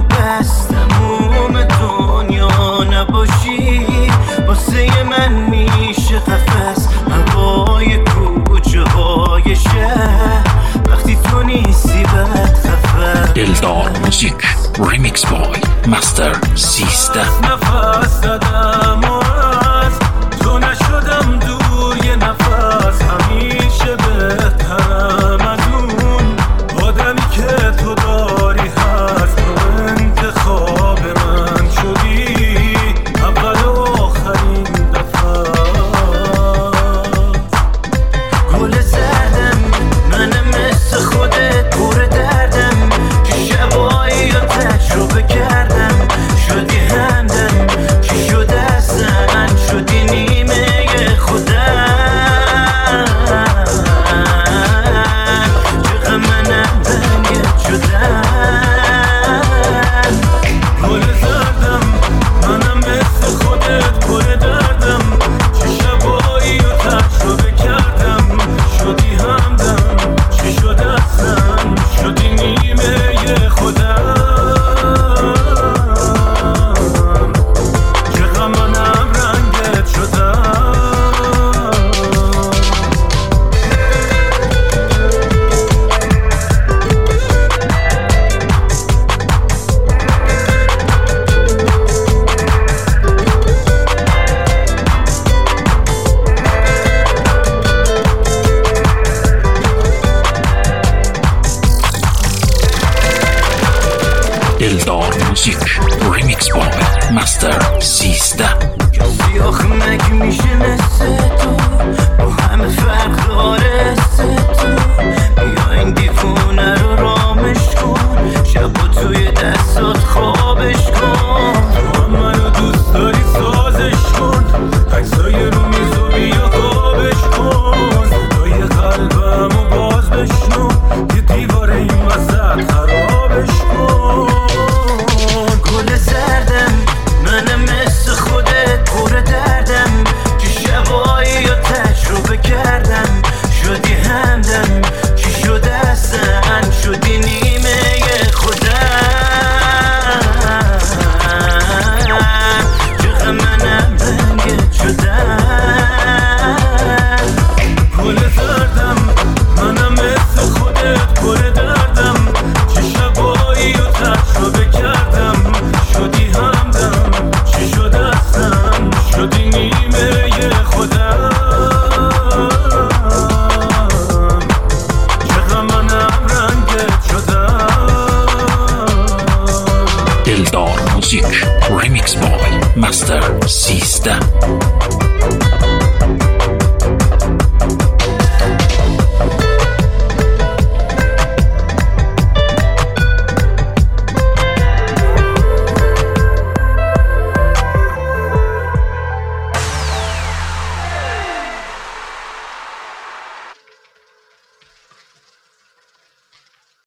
بس تموم دنیا نباشی واسه من میشه قفس هوای کوچه های شهر وقتی تو نیستی بد خفه دلدار موزیک ریمیکس بای مستر 13 نفس زدم و از تو نشدم دور یه نفس همیشه بهترم از اون آدمی که تو داری هست تو انتخاب من شدی اول و آخرین دفعه گل زردم منم مثل خودت پر دردم که شبایی رو تجربه کردم شدی همدم چی شده اصلا شدی نیمه خودم چقدر منم رنگت شدم گل زردم منم مثل خودت پر دردم چی شبایی رو تجربه کردم شدی همدم چی شده اصلا شدی نیمه خودم چقدر منم رنگت شدم دلدار موزیک ریمیکس بای مستر 13 کسی آخه مگه میشه مثل تو با همه فرق داره تو بیا این دیوونه رو رامش کن شبا توی دستات خوابش کن تو هم منو دوست داری سازش کن عکسای رو میزو بیا خوابش کن صدای قلبم و باز بشنو یه دیواره این وسط خرابش کن گل زردم منم مثل خودت پر دردم که شبایی رو تجربه کردم شدی همدم چی شده اصلا شدی نیمه خودم چقدر منم رنگت شدم گل زردم منم مثل خودت پر دردم چه شبایی رو تجربه کردم شدی همدم چی شده اصلا شدی نیمه خودم چقدر منم رنگت شدم دلدار موزیک ریمیکس بای مستر 13